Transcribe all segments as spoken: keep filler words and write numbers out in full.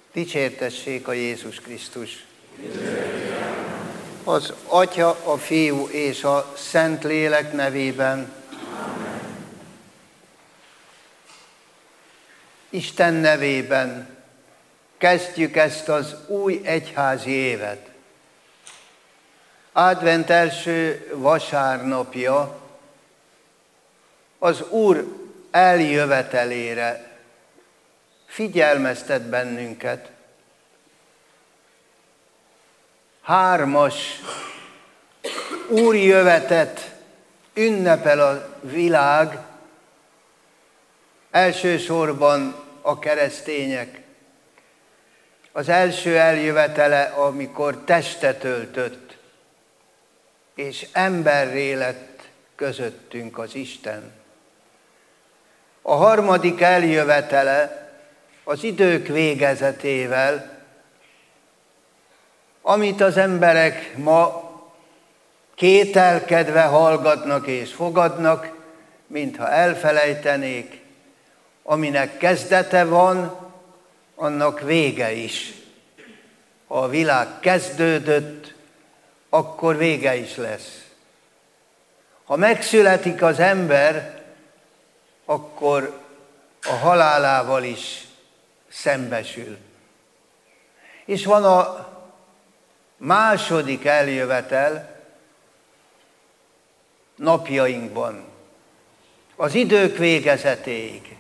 Dicsértessék a Jézus Krisztus! Az Atya, a Fiú és a Szentlélek nevében. Amen. Isten nevében kezdjük ezt az új egyházi évet. Advent első vasárnapja az Úr eljövetelére figyelmeztet bennünket. Hármas úrjövetet ünnepel a világ, elsősorban a keresztények. Az első eljövetele, amikor testet öltött, és emberré lett közöttünk az Isten. A harmadik eljövetele az idők végezetével, amit az emberek ma kételkedve hallgatnak és fogadnak, mintha elfelejtenék, aminek kezdete van, annak vége is. Ha a világ kezdődött, akkor vége is lesz. Ha megszületik az ember, akkor a halálával is szembesül. És van a második eljövetel napjainkban, az idők végezetéig,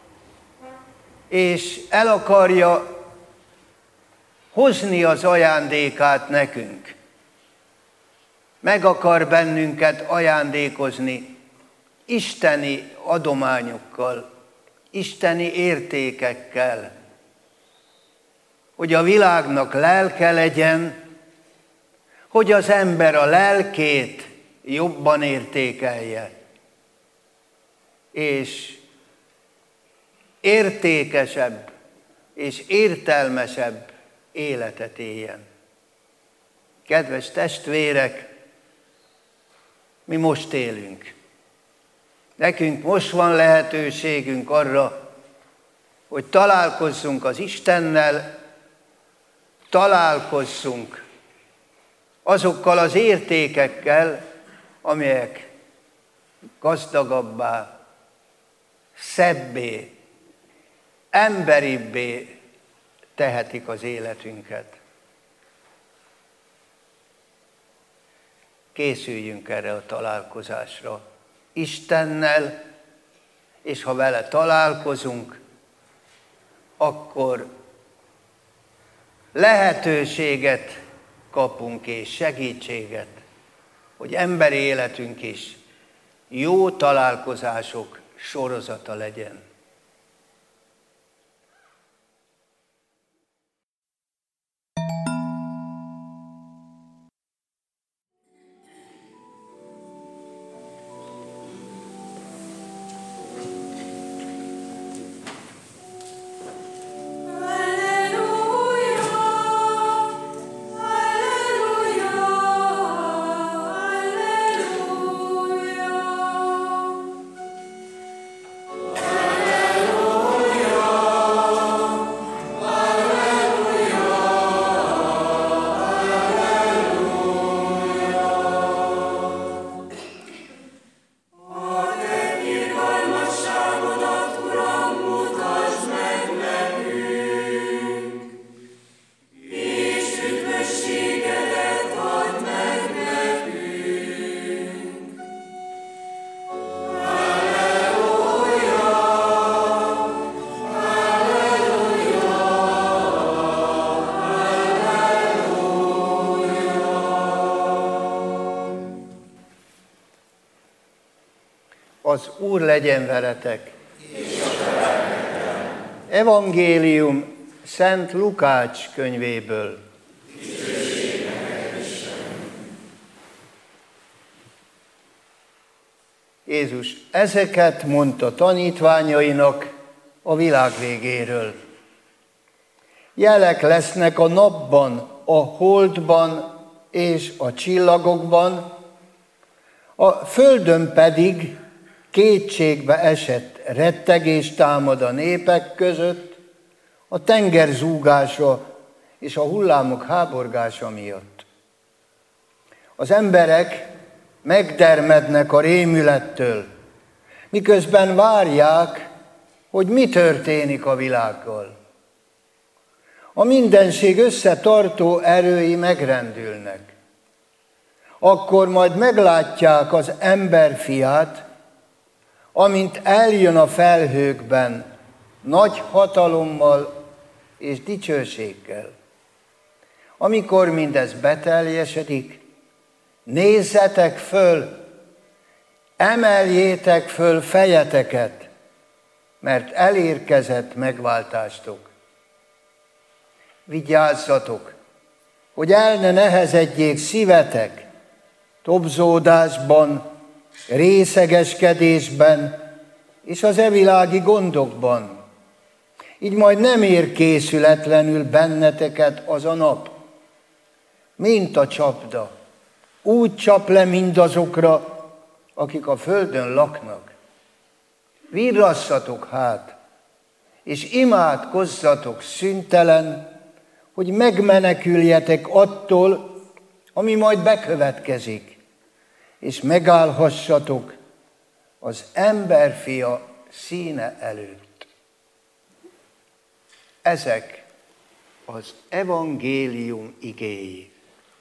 és el akarja hozni az ajándékát nekünk. Meg akar bennünket ajándékozni isteni adományokkal, isteni értékekkel, hogy a világnak lelke legyen, hogy az ember a lelkét jobban értékelje, és értékesebb és értelmesebb életet éljen. Kedves testvérek, mi most élünk. Nekünk most van lehetőségünk arra, hogy találkozzunk az Istennel, találkozzunk azokkal az értékekkel, amelyek gazdagabbá, szebbé, emberibbé tehetik az életünket. Készüljünk erre a találkozásra Istennel, és ha vele találkozunk, akkor lehetőséget kapunk és segítséget, hogy emberi életünk is jó találkozások sorozata legyen. Az Úr legyen veletek! Evangélium Szent Lukács könyvéből. Jézus ezeket mondta tanítványainak a világ végéről. Jelek lesznek a napban, a holdban és a csillagokban, a földön pedig kétségbe esett rettegés támad a népek között, a tenger zúgása és a hullámok háborgása miatt. Az emberek megdermednek a rémülettől, miközben várják, hogy mi történik a világgal. A mindenség összetartó erői megrendülnek. Akkor majd meglátják az emberfiát, amint eljön a felhőkben, nagy hatalommal és dicsőséggel. Amikor mindez beteljesedik, nézzetek föl, emeljétek föl fejeteket, mert elérkezett megváltástok. Vigyázzatok, hogy el ne nehezedjék szívetek tobzódásban, részegeskedésben és az evilági gondokban. Így majd nem ér készületlenül benneteket az a nap, mint a csapda. Úgy csap le mindazokra, akik a földön laknak. Virrasszatok hát, és imádkozzatok szüntelen, hogy megmeneküljetek attól, ami majd bekövetkezik, és megállhassatok az emberfia színe előtt. Ezek az evangélium igéi.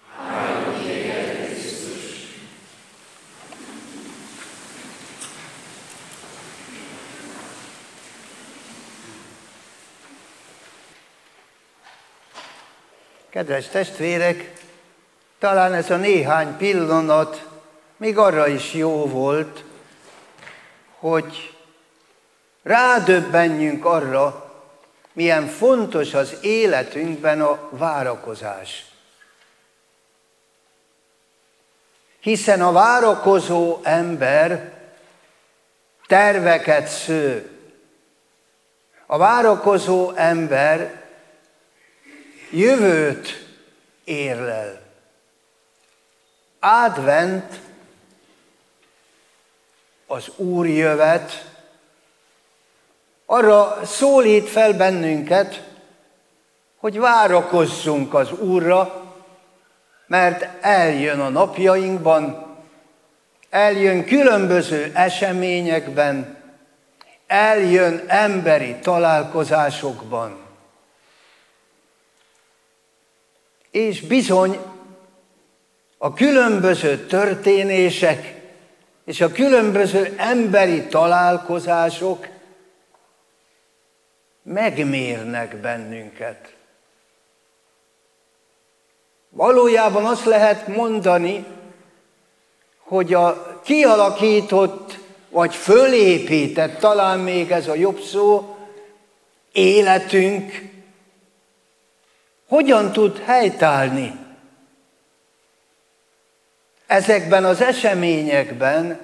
Kedves testvérek, talán ez a néhány pillanat még arra is jó volt, hogy rádöbbenjünk arra, milyen fontos az életünkben a várakozás. Hiszen a várakozó ember terveket sző. A várakozó ember jövőt érlel. Advent, az Úr jövet, arra szólít fel bennünket, hogy várakozzunk az Úrra, mert eljön a napjainkban, eljön különböző eseményekben, eljön emberi találkozásokban. És bizony a különböző történések és a különböző emberi találkozások megmérnek bennünket. Valójában azt lehet mondani, hogy a kialakított vagy fölépített, talán még ez a jobb szó, életünk hogyan tud helytállni ezekben az eseményekben,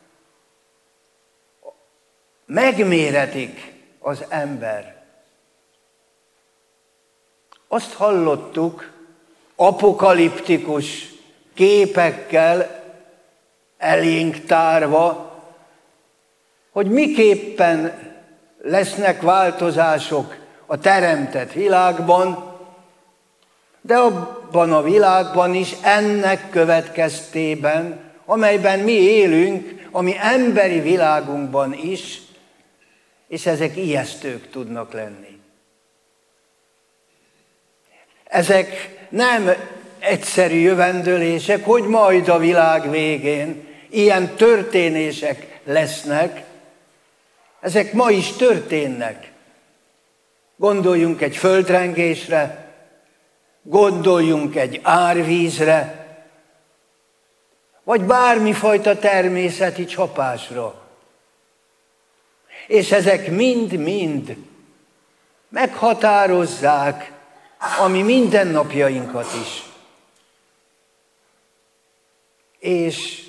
megméretik az ember. Azt hallottuk apokaliptikus képekkel elénk tárva, hogy miképpen lesznek változások a teremtett világban, de abban a világban is ennek következtében, amelyben mi élünk, a mi emberi világunkban is, és ezek ijesztők tudnak lenni. Ezek nem egyszerű jövendőlések, hogy majd a világ végén ilyen történések lesznek. Ezek ma is történnek. Gondoljunk egy földrengésre, gondoljunk egy árvízre, vagy bármifajta természeti csapásra. És ezek mind-mind meghatározzák a mi mindennapjainkat is. És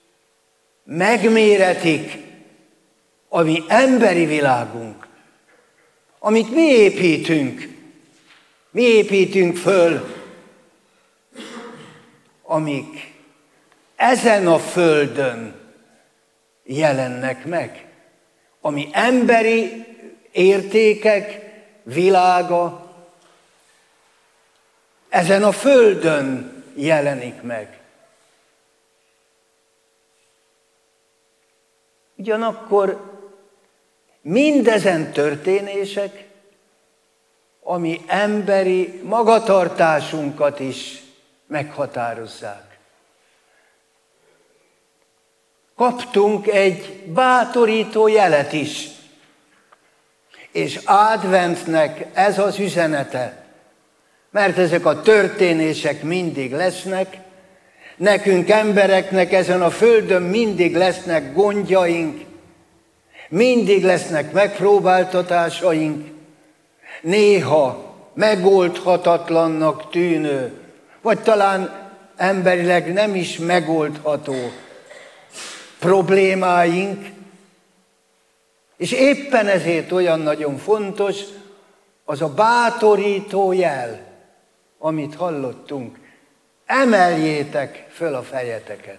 megméretik a mi emberi világunk, amit mi építünk, mi építünk föl, amik ezen a földön jelennek meg. Ami emberi értékek, világa ezen a földön jelenik meg. Ugyanakkor mindezen történések a mi emberi magatartásunkat is meghatározzák. Kaptunk egy bátorító jelet is, és adventnek ez az üzenete, mert ezek a történések mindig lesznek, nekünk embereknek ezen a földön mindig lesznek gondjaink, mindig lesznek megpróbáltatásaink, néha megoldhatatlannak tűnő, vagy talán emberileg nem is megoldható problémáink, és éppen ezért olyan nagyon fontos az a bátorító jel, amit hallottunk. Emeljétek föl a fejeteket.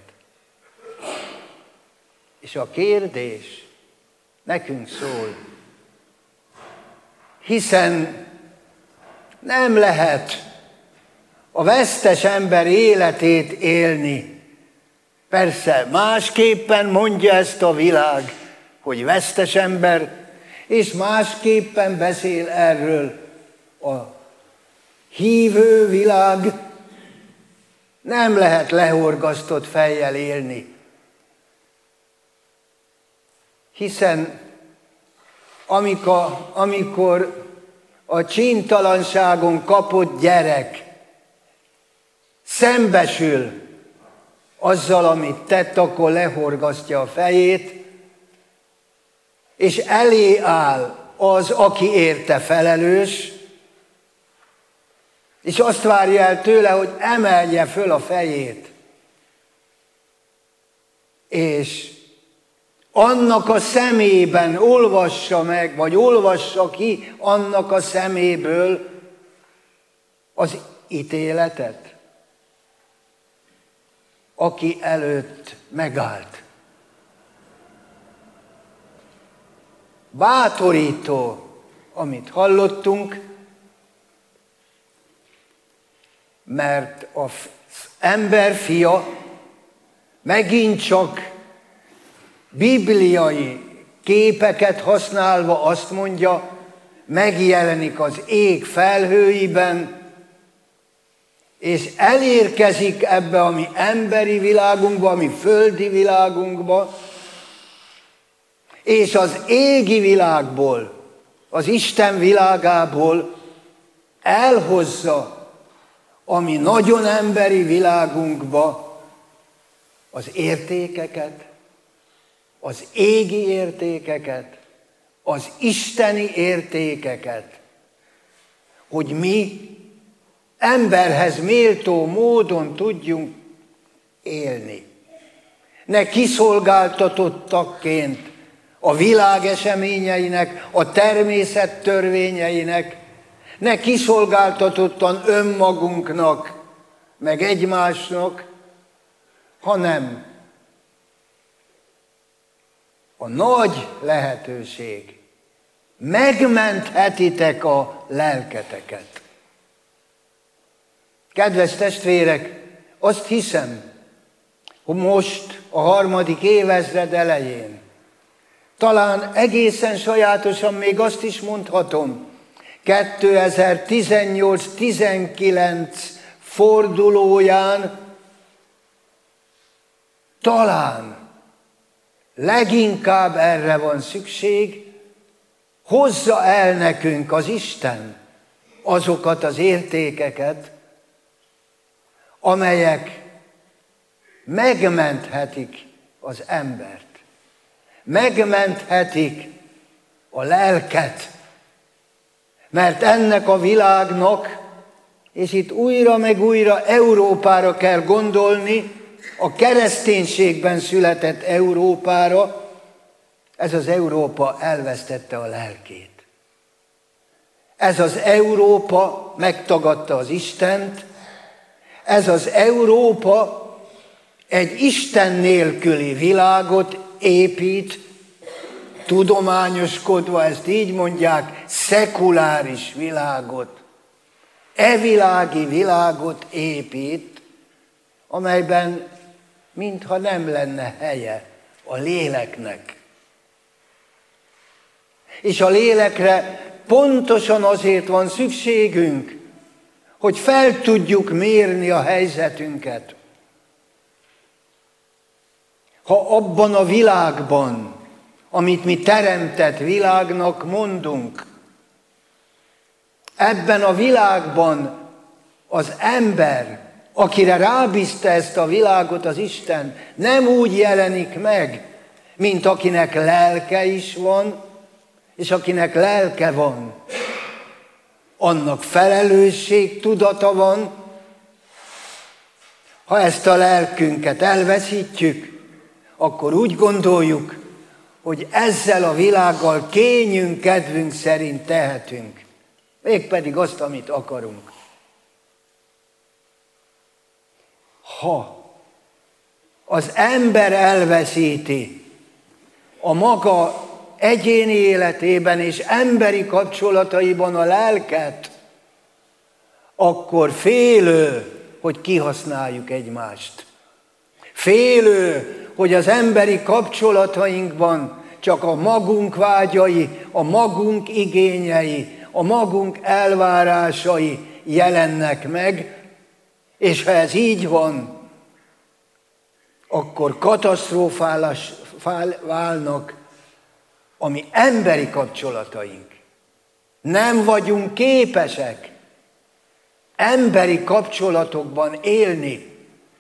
És a kérdés nekünk szól, hiszen nem lehet a vesztes ember életét élni. Persze, másképpen mondja ezt a világ, hogy vesztes ember, és másképpen beszél erről a hívő világ. Nem lehet lehorgasztott fejjel élni. Hiszen amikor, amikor a csíntalanságon kapott gyerek szembesül azzal, amit tett, akkor lehorgasztja a fejét, és elé áll az, aki érte felelős, és azt várja el tőle, hogy emelje föl a fejét. És annak a szemében olvassa meg, vagy olvassa ki annak a szeméből az ítéletet, aki előtt megállt. Bátorító, amit hallottunk, mert az ember fia megint csak bibliai képeket használva azt mondja, megjelenik az ég felhőiben, és elérkezik ebbe a mi emberi világunkba, a mi földi világunkba, és az égi világból, az Isten világából elhozza a mi nagyon emberi világunkba az értékeket, az égi értékeket, az isteni értékeket, hogy mi emberhez méltó módon tudjunk élni. Ne kiszolgáltatottakként a világ eseményeinek, a természet törvényeinek, ne kiszolgáltatottan önmagunknak, meg egymásnak, hanem a nagy lehetőség, megmenthetitek a lelketeket. Kedves testvérek, azt hiszem, hogy most a harmadik évezred elején, talán egészen sajátosan még azt is mondhatom, kétezer-tizennyolc tizenkilenc fordulóján talán leginkább erre van szükség, hozza el nekünk az Isten azokat az értékeket, amelyek megmenthetik az embert, megmenthetik a lelket, mert ennek a világnak, és itt újra meg újra Európára kell gondolni, a kereszténységben született Európára, ez az Európa elvesztette a lelkét. Ez az Európa megtagadta az Istent, ez az Európa egy Isten nélküli világot épít, megtudományoskodva, ezt így mondják, szekuláris világot, evilági világot épít, amelyben mintha nem lenne helye a léleknek. És a lélekre pontosan azért van szükségünk, hogy fel tudjuk mérni a helyzetünket. Ha abban a világban, amit mi teremtett világnak mondunk, ebben a világban az ember, akire rábízta ezt a világot az Isten, nem úgy jelenik meg, mint akinek lelke is van, és akinek lelke van, annak felelősség tudata van. Ha ezt a lelkünket elveszítjük, akkor úgy gondoljuk, hogy ezzel a világgal kényünk, kedvünk szerint tehetünk. Mégpedig azt, amit akarunk. Ha az ember elveszíti a maga egyéni életében és emberi kapcsolataiban a lelket, akkor félő, hogy kihasználjuk egymást. Félő, hogy az emberi kapcsolatainkban csak a magunk vágyai, a magunk igényei, a magunk elvárásai jelennek meg, és ha ez így van, akkor katasztrofális válnak a mi emberi kapcsolataink. Nem vagyunk képesek emberi kapcsolatokban élni.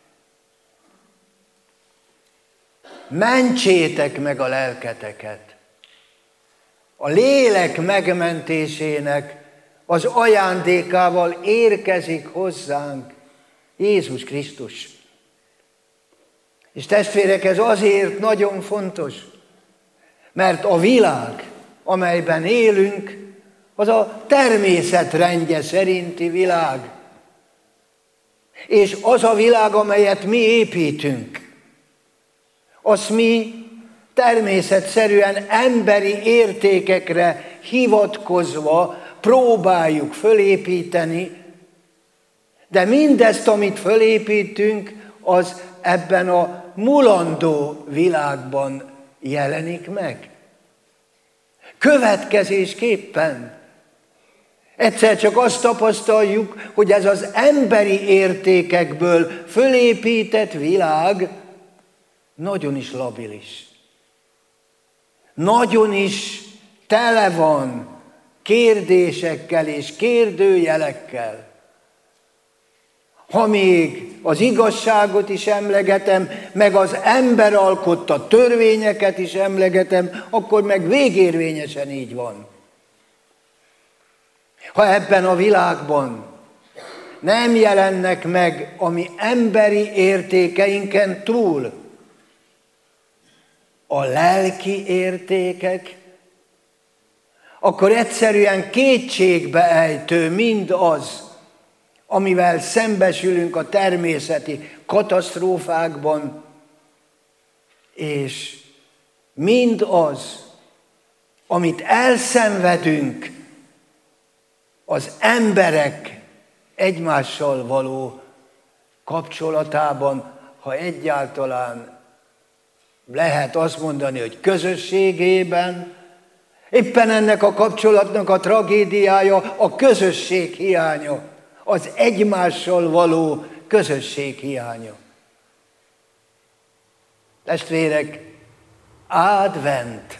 Mentsétek meg a lelketeket. A lélek megmentésének az ajándékával érkezik hozzánk Jézus Krisztus. És testvérek, ez azért nagyon fontos, mert a világ, amelyben élünk, az a természetrendje szerinti világ. És az a világ, amelyet mi építünk, azt mi természetszerűen emberi értékekre hivatkozva próbáljuk fölépíteni, de mindezt, amit fölépítünk, az ebben a mulandó világban jelenik meg. Következésképpen egyszer csak azt tapasztaljuk, hogy ez az emberi értékekből fölépített világ nagyon is labilis. Nagyon is tele van kérdésekkel és kérdőjelekkel. Ha még az igazságot is emlegetem, meg az ember alkotta törvényeket is emlegetem, akkor meg végérvényesen így van. Ha ebben a világban nem jelennek meg a mi emberi értékeinken túl a lelki értékek, akkor egyszerűen kétségbe ejtő mindaz, amivel szembesülünk a természeti katasztrófákban, és mindaz, amit elszenvedünk az emberek egymással való kapcsolatában, ha egyáltalán lehet azt mondani, hogy közösségében. Éppen ennek a kapcsolatnak a tragédiája a közösség hiánya, az egymással való közösség hiánya. Testvérek, advent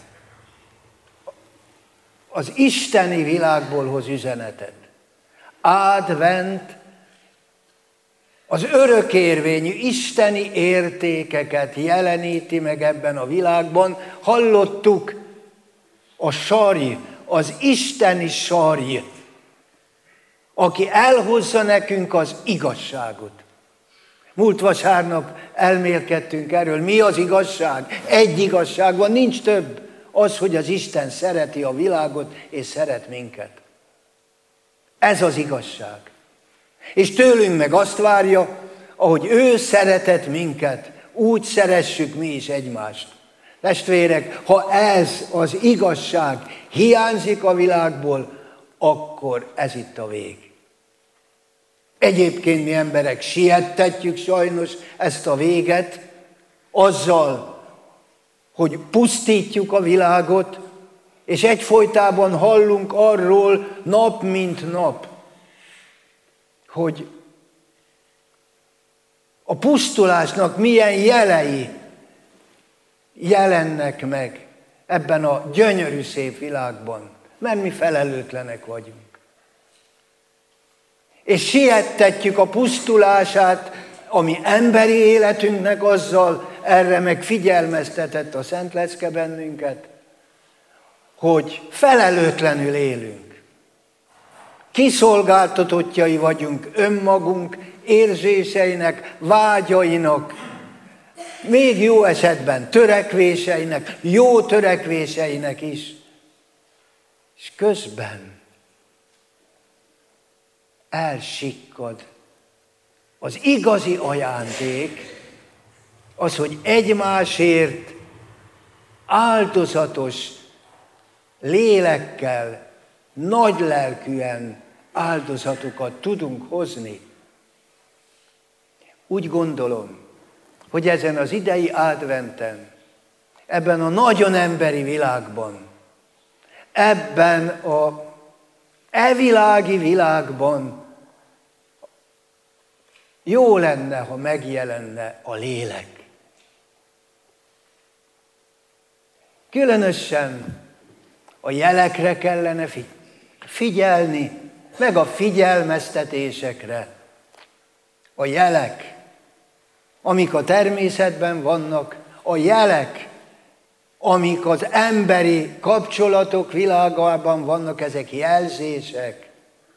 az isteni világból hoz üzenetet. Advent az örökérvényű isteni értékeket jeleníti meg ebben a világban. Hallottuk, a sarj, az isteni sarj, aki elhozza nekünk az igazságot. Múlt vasárnap elmélkedtünk erről. Mi az igazság? Egy igazság van, nincs több. Az, hogy az Isten szereti a világot, és szeret minket. Ez az igazság. És tőlünk meg azt várja, ahogy ő szeretett minket, úgy szeressük mi is egymást. Testvérek, ha ez az igazság hiányzik a világból, akkor ez itt a vég. Egyébként mi emberek siettetjük sajnos ezt a véget azzal, hogy pusztítjuk a világot, és egyfolytában hallunk arról nap mint nap, hogy a pusztulásnak milyen jelei jelennek meg ebben a gyönyörű szép világban, mert mi felelőtlenek vagyunk. És siettetjük a pusztulását a mi emberi életünknek azzal, erre meg figyelmeztetett a Szent Lecke bennünket, hogy felelőtlenül élünk. Kiszolgáltatottjai vagyunk önmagunk érzéseinek, vágyainak, még jó esetben törekvéseinek, jó törekvéseinek is. És közben elsikkad az igazi ajándék, az, hogy egymásért áldozatos lélekkel, nagy lelkűen áldozatokat tudunk hozni. Úgy gondolom, hogy ezen az idei adventen, ebben a nagyon emberi világban, ebben a evilági világban jó lenne, ha megjelenne a lélek. Különösen a jelekre kellene figyelni, meg a figyelmeztetésekre. A jelek, amik a természetben vannak, a jelek, amik az emberi kapcsolatok világában vannak, ezek jelzések.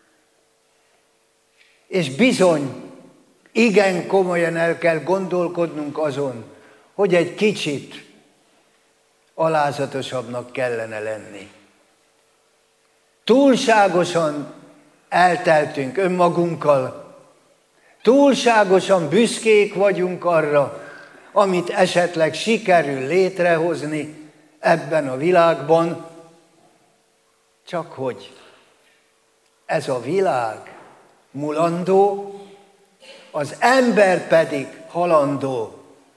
És bizony, igen komolyan el kell gondolkodnunk azon, hogy egy kicsit alázatosabbnak kellene lenni. Túlságosan elteltünk önmagunkkal, túlságosan büszkék vagyunk arra, amit esetleg sikerül létrehozni ebben a világban, csak hogy ez a világ mulandó, az ember pedig halandó.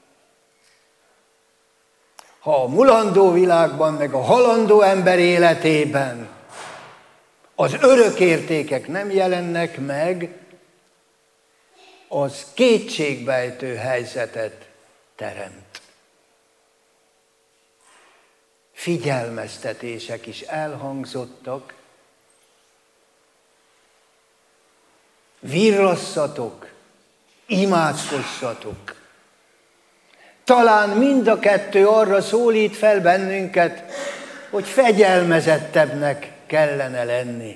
Ha a mulandó világban, meg a halandó ember életében az örök értékek nem jelennek meg, az kétségbejtő helyzetet teremt. Figyelmeztetések is elhangzottak. Virrasszatok, imádkozzatok. Talán mind a kettő arra szólít fel bennünket, hogy fegyelmezettebbnek kellene lenni.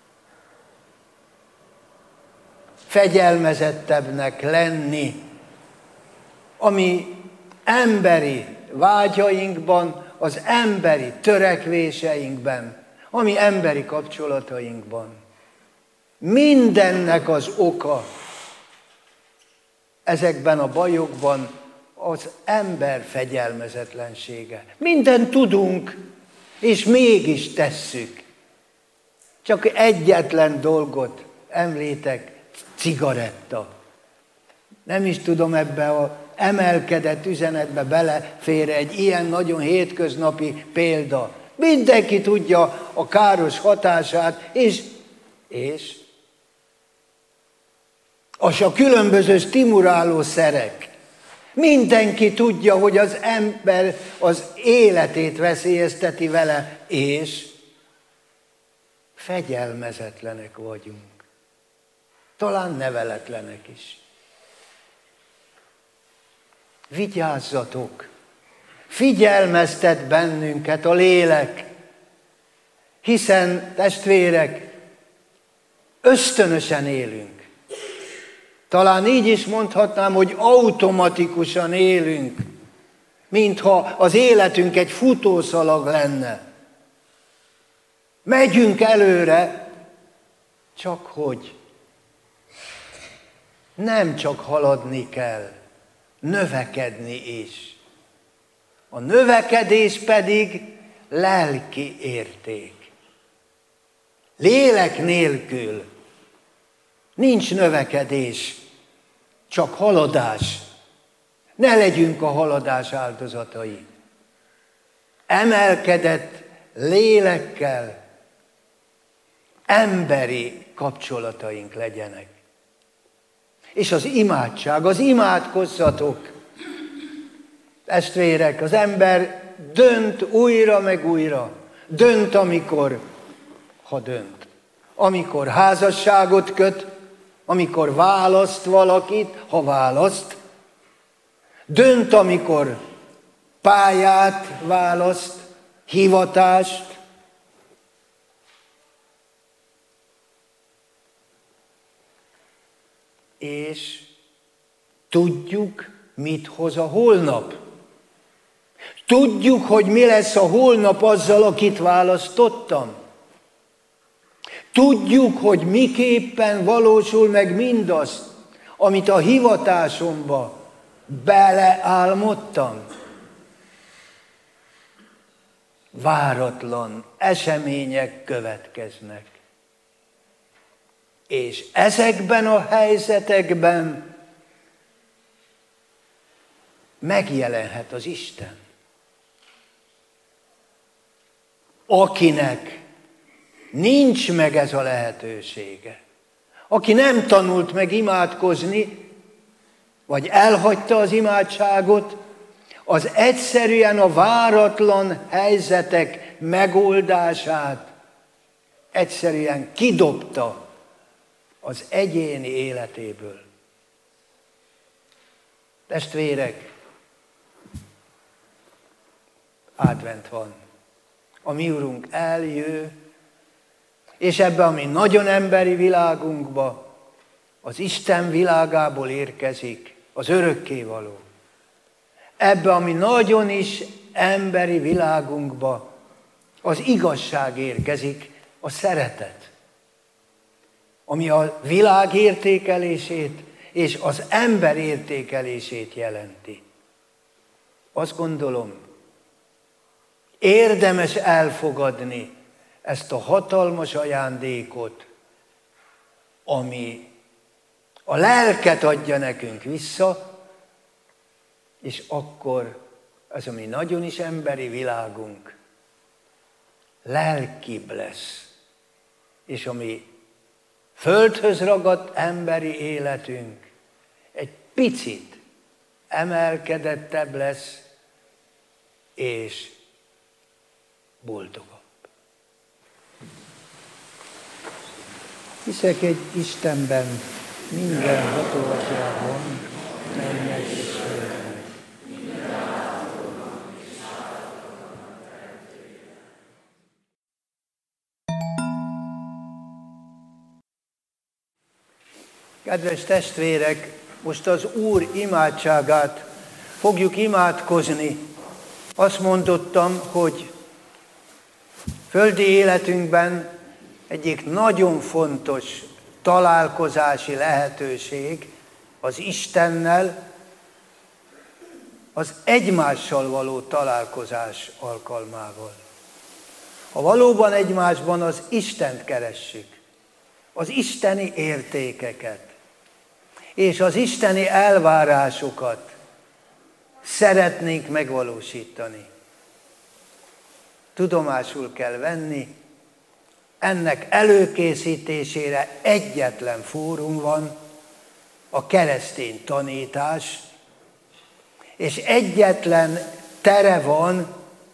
Fegyelmezettebbnek lenni, ami emberi vágyainkban, az emberi törekvéseinkben, ami emberi kapcsolatainkban. Mindennek az oka ezekben a bajokban az ember fegyelmezetlensége. Mindent tudunk, és mégis tesszük. Csak egyetlen dolgot említek, cigaretta. Nem is tudom, ebbe az emelkedett üzenetbe belefér egy ilyen nagyon hétköznapi példa. Mindenki tudja a káros hatását, és, és az a különböző stimuláló szerek. Mindenki tudja, hogy az ember az életét veszélyezteti vele, és fegyelmezetlenek vagyunk. Talán neveletlenek is. Vigyázzatok! Figyelmeztet bennünket a lélek, hiszen, testvérek, ösztönösen élünk. Talán így is mondhatnám, hogy automatikusan élünk, mintha az életünk egy futószalag lenne. Megyünk előre, csak hogy nem csak haladni kell, növekedni is. A növekedés pedig lelki érték. Lélek nélkül nincs növekedés, csak haladás. Ne legyünk a haladás áldozatai. Emelkedett lélekkel emberi kapcsolataink legyenek. És az imádság, az imádkozzatok. Testvérek, az ember dönt újra meg újra. Dönt, amikor, ha dönt. Amikor házasságot köt, amikor választ valakit, ha választ. Dönt, amikor pályát választ, hivatást. És tudjuk, mit hoz a holnap. Tudjuk, hogy mi lesz a holnap azzal, akit választottam. Tudjuk, hogy miképpen valósul meg mindaz, amit a hivatásomba beleálmodtam. Váratlan események következnek. És ezekben a helyzetekben megjelenhet az Isten. Akinek nincs meg ez a lehetősége, aki nem tanult meg imádkozni, vagy elhagyta az imádságot, az egyszerűen a váratlan helyzetek megoldását egyszerűen kidobta az egyéni életéből. Testvérek, advent van. A mi Urunk eljő, és ebbe a mi nagyon emberi világunkba, az Isten világából érkezik az örökkévaló. Ebbe a mi nagyon is emberi világunkba az igazság érkezik, a szeretet, ami a világ értékelését és az ember értékelését jelenti. Azt gondolom, érdemes elfogadni ezt a hatalmas ajándékot, ami a lelket adja nekünk vissza, és akkor az, ami nagyon is emberi világunk, lelkibb lesz. És ami földhöz ragadt emberi életünk egy picit emelkedettebb lesz, és boldogabb. Hiszek egy Istenben, minden hatóatyában, mennek és földnek. Kedves testvérek, most az Úr imádságát fogjuk imádkozni. Azt mondottam, hogy földi életünkben egyik nagyon fontos találkozási lehetőség az Istennel, az egymással való találkozás alkalmával. Ha valóban egymásban az Istent keressük, az isteni értékeket, és az isteni elvárásokat szeretnénk megvalósítani. Tudomásul kell venni, ennek előkészítésére egyetlen fórum van, a keresztény tanítás, és egyetlen tere van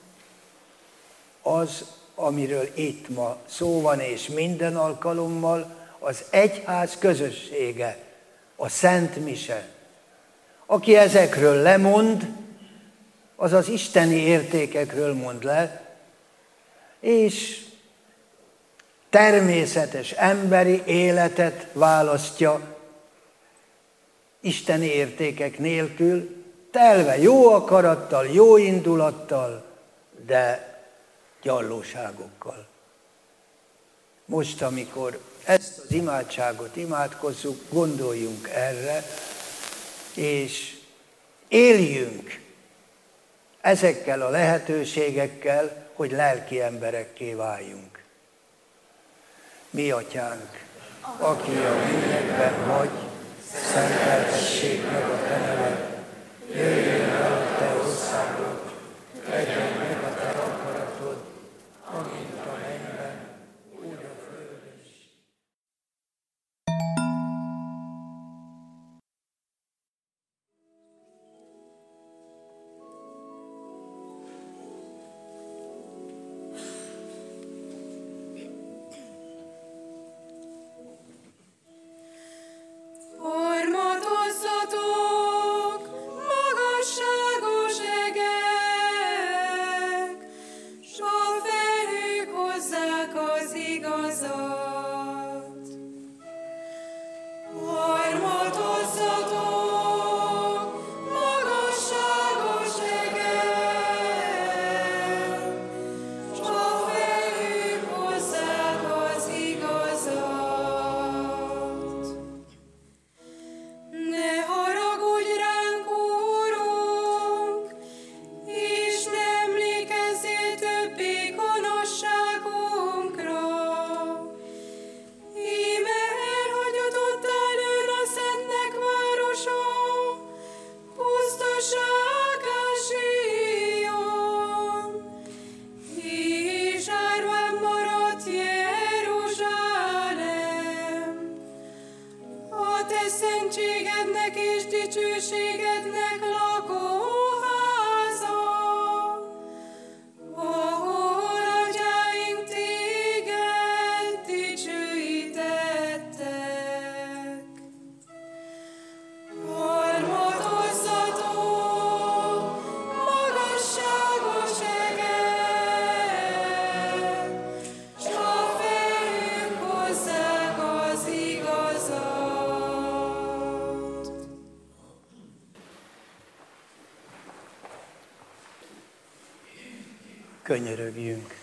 az, amiről itt ma szó van, és minden alkalommal az egyház közössége, a Szent Mise. Aki ezekről lemond, az az isteni értékekről mond le, és természetes emberi életet választja isteni értékek nélkül, telve jó akarattal, jó indulattal, de gyarlóságokkal. Most, amikor ezt az imádságot imádkozzuk, gondoljunk erre, és éljünk ezekkel a lehetőségekkel, hogy lelki emberekké váljunk. Mi Atyánk, aki a mennyekben vagy, szenteltessék meg a te neved, jöjjön el a te országod, legyen meg a te akaratod, amint a mennyben, úgy a földön is. Könyörögjünk.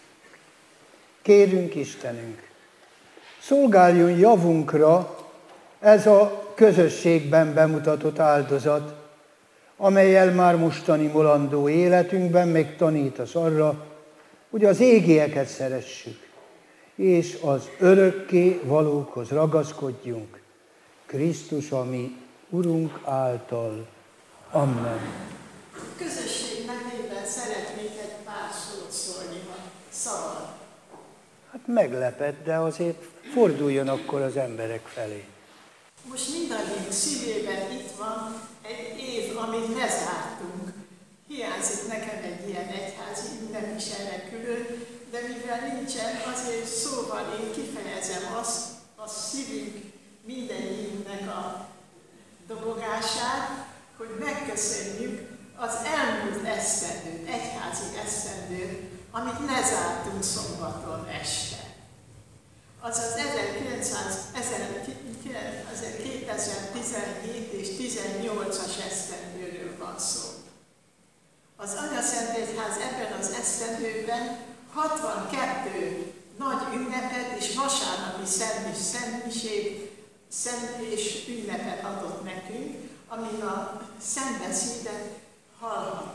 Kérünk Istenünk, szolgáljon javunkra ez a közösségben bemutatott áldozat, amellyel már mostani mulandó életünkben megtanítasz arra, hogy az égieket szeressük, és az örökké valókhoz ragaszkodjunk. Krisztus, a mi Urunk által. Amen. Közösség nevében szeretnék egy pár szót szólni, ha szabad. Hát meglepett, de azért forduljon akkor az emberek felé. Most mindannyiunk szívében itt van egy év, amit lezártunk. Hiányzik nekem egy ilyen egyházi ünnep is erre külön, de mivel nincsen, azért szóval én kifejezem azt, a szívünk mindennyiunknek a dobogását, hogy megköszönjük az elmúlt esztendőt, egyházi esztendőt, amit lezártunk szombaton este. Azaz kétezer-tizenhét és tizennyolcas esztendőről van szó. Az Anyaszentegyház ebben az esztendőben hatvankettő nagy ünnepet és vasárnapi szent és szentmisét, szent és ünnepet adott nekünk, amin a szentbeszédet hallhattuk.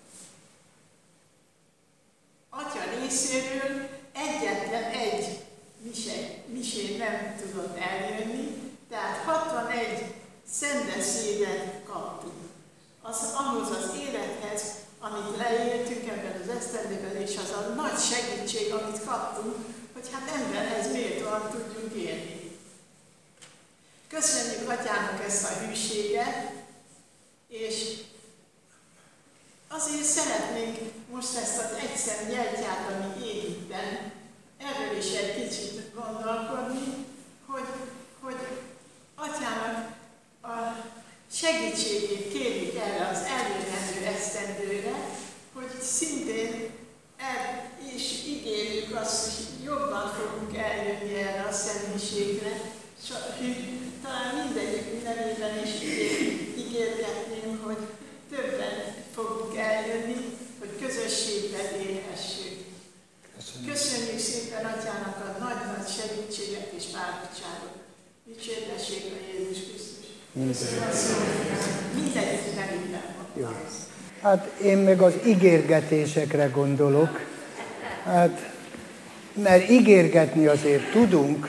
Atya részéről egyetlen egy misé nem tudott eljönni, tehát hatvanegy szentbeszédet kaptunk. Az, ahhoz az élethez, amit leéltünk ebben az esztendőben, és az a nagy segítség, amit kaptunk, hogy hát emberhez méltóan tudjunk élni. Köszönjük Atyának ezt a hűséget, és azért szeretnénk most ezt az egyszent gyertyát, ami ég itten, erről is egy kicsit gondolkodni, hogy, hogy Atyának a segítségét kérjük erre az eljövendő esztendőre, hogy szintén el, és ígérjük azt, hogy jobban fogunk eljönni erre a szentmiségre. Talán mindegyik nevében is ígérgetném, hogy többen fogunk eljönni, hogy közösségben élhessünk. Köszönjük. Köszönjük szépen Atyának a nagy-nagy segítséget és bátorságot. Dicsértessék a Jézus Krisztus. Mindegyik nevében van. Hát én meg az ígérgetésekre gondolok. Hát, mert ígérgetni azért tudunk,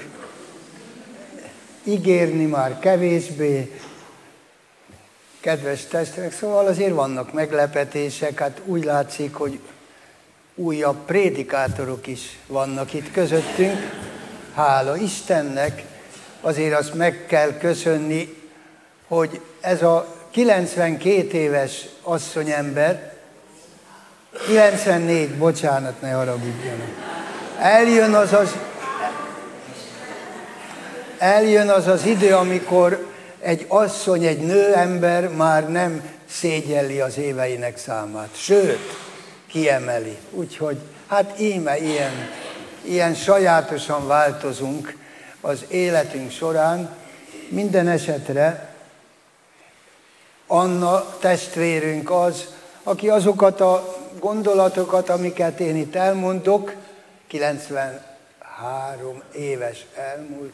ígérni már kevésbé. Kedves testvérek, szóval azért vannak meglepetések, hát úgy látszik, hogy újabb prédikátorok is vannak itt közöttünk. Hála Istennek, azért azt meg kell köszönni, hogy ez a kilencvenkét éves asszonyember, kilencvennégy, bocsánat, ne haragudjanak. Eljön az az, eljön az az idő, amikor egy asszony, egy nőember már nem szégyelli az éveinek számát, sőt, kiemeli. Úgyhogy hát íme ilyen, ilyen sajátosan változunk az életünk során. Minden esetre Anna testvérünk az, aki azokat a gondolatokat, amiket én itt elmondok, kilencvenhárom éves elmúlt,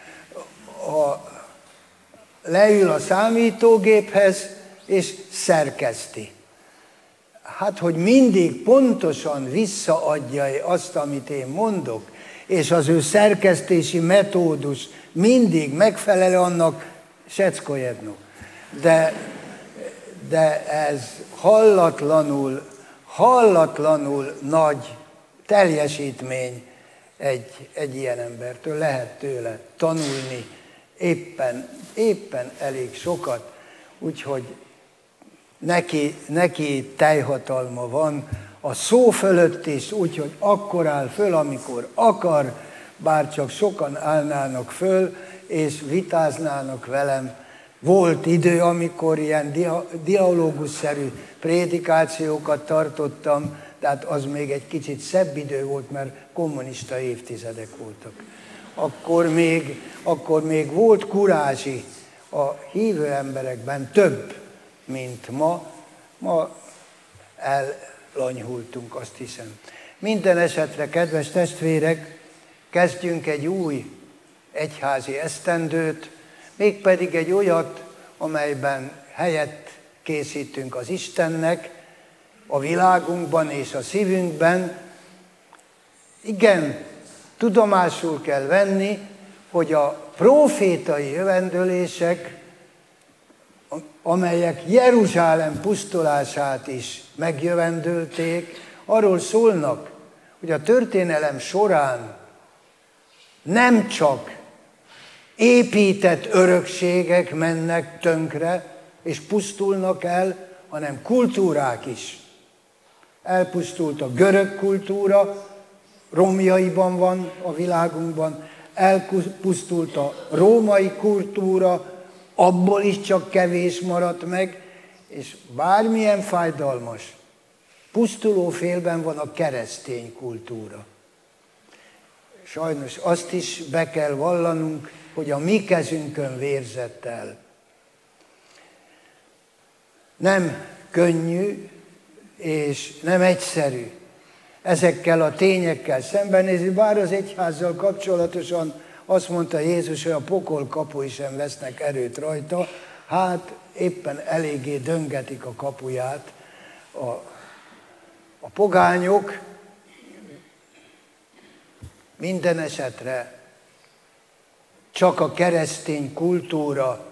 a, leül a számítógéphez és szerkeszti. Hát, hogy mindig pontosan visszaadja azt, amit én mondok, és az ő szerkesztési metódus mindig megfelel annak, seckojedno. De, de ez hallatlanul, hallatlanul nagy teljesítmény egy, egy ilyen embertől. Lehet tőle tanulni éppen, éppen elég sokat, úgyhogy neki, neki teljhatalma van a szó fölött is, úgyhogy akkor áll föl, amikor akar, bár csak sokan állnának föl, és vitáznának velem. Volt idő, amikor ilyen dia, dialógusszerű prédikációkat tartottam, tehát az még egy kicsit szebb idő volt, mert kommunista évtizedek voltak. Akkor még, akkor még volt kurázsi a hívő emberekben több, mint ma. Ma ellanyhultunk, azt hiszem. Minden esetre, kedves testvérek, kezdjünk egy új egyházi esztendőt, mégpedig egy olyat, amelyben helyet készítünk az Istennek, a világunkban és a szívünkben. Igen, tudomásul kell venni, hogy a prófétai jövendőlések, amelyek Jeruzsálem pusztulását is megjövendőlték, arról szólnak, hogy a történelem során nem csak épített örökségek mennek tönkre és pusztulnak el, hanem kultúrák is. Elpusztult a görög kultúra, romjaiban van a világunkban, elpusztult a római kultúra, abból is csak kevés maradt meg, és bármilyen fájdalmas, pusztuló félben van a keresztény kultúra. Sajnos azt is be kell vallanunk, hogy a mi kezünkön vérzett el. Nem könnyű és nem egyszerű ezekkel a tényekkel szembenézni, bár az egyházzal kapcsolatosan azt mondta Jézus, hogy a pokol kapui sem vesznek erőt rajta, hát éppen eléggé döngetik a kapuját a, a pogányok. Minden esetre csak a keresztény kultúra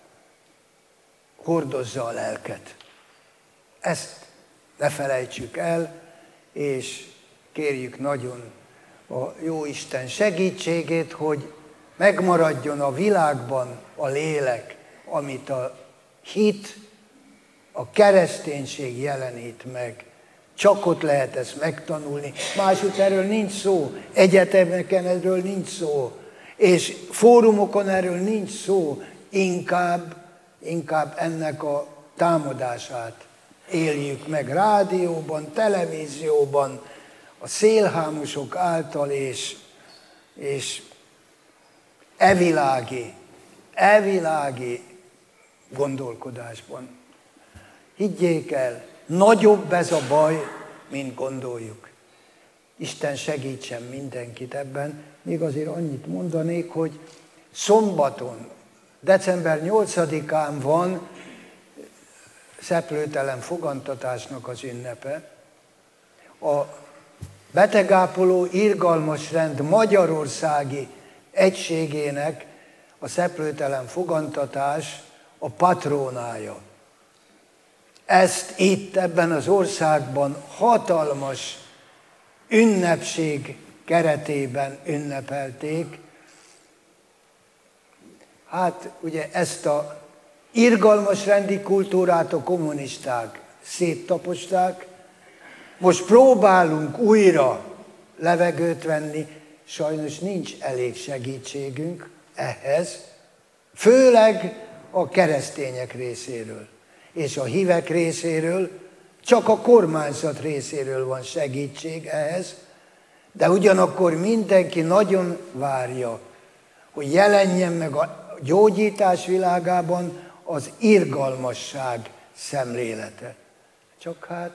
hordozza a lelket. Ezt ne felejtsük el, és kérjük nagyon a Jóisten segítségét, hogy megmaradjon a világban a lélek, amit a hit, a kereszténység jelenít meg. Csak ott lehet ezt megtanulni. Másút erről nincs szó, egyetemeken erről nincs szó, és fórumokon erről nincs szó, inkább, inkább ennek a támadását éljük meg rádióban, televízióban, a szélhámosok által, és, és evilági, evilági gondolkodásban. Higgyék el, nagyobb ez a baj, mint gondoljuk. Isten segítsen mindenkit ebben. Még azért annyit mondanék, hogy szombaton, december nyolcadikán van szeplőtelen fogantatásnak az ünnepe. A betegápoló irgalmas rend magyarországi egységének a szeplőtelen fogantatás a patrónája. Ezt itt, ebben az országban hatalmas ünnepség keretében ünnepelték. Hát ugye ezt a irgalmas rendi kultúrát a kommunisták széttaposták, most próbálunk újra levegőt venni, sajnos nincs elég segítségünk ehhez, főleg a keresztények részéről és a hívek részéről, csak a kormányzat részéről van segítség ehhez, de ugyanakkor mindenki nagyon várja, hogy jelenjen meg a gyógyítás világában az irgalmasság szemlélete. Csak hát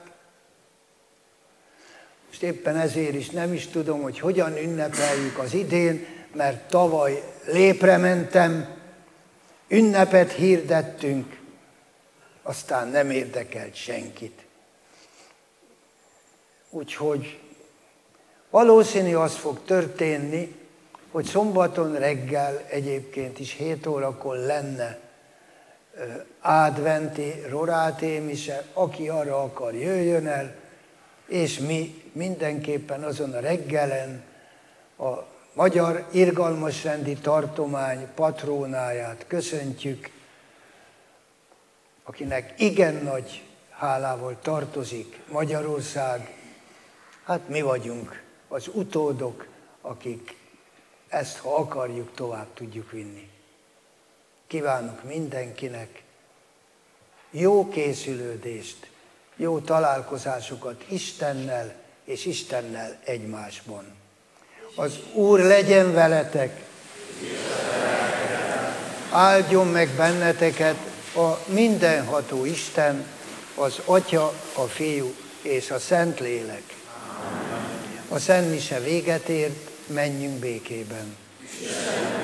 most éppen ezért is nem is tudom, hogy hogyan ünnepeljük az idén, mert tavaly lépre mentem, ünnepet hirdettünk, aztán nem érdekelt senkit. Úgyhogy valószínű az fog történni, hogy szombaton reggel egyébként is hét órakor lenne adventi roráté mise, aki arra akar, jöjjön el, és mi mindenképpen azon a reggelen a Magyar Irgalmasrendi Tartomány patrónáját köszöntjük, akinek igen nagy hálával tartozik Magyarország. Hát mi vagyunk az utódok, akik ezt, ha akarjuk, tovább tudjuk vinni. Kívánok mindenkinek jó készülődést, jó találkozásokat Istennel és Istennel egymásban. Az Úr legyen veletek, áldjon meg benneteket a mindenható Isten, az Atya, a Fiú és a Szentlélek. A Szent Mise véget ért, menjünk békében.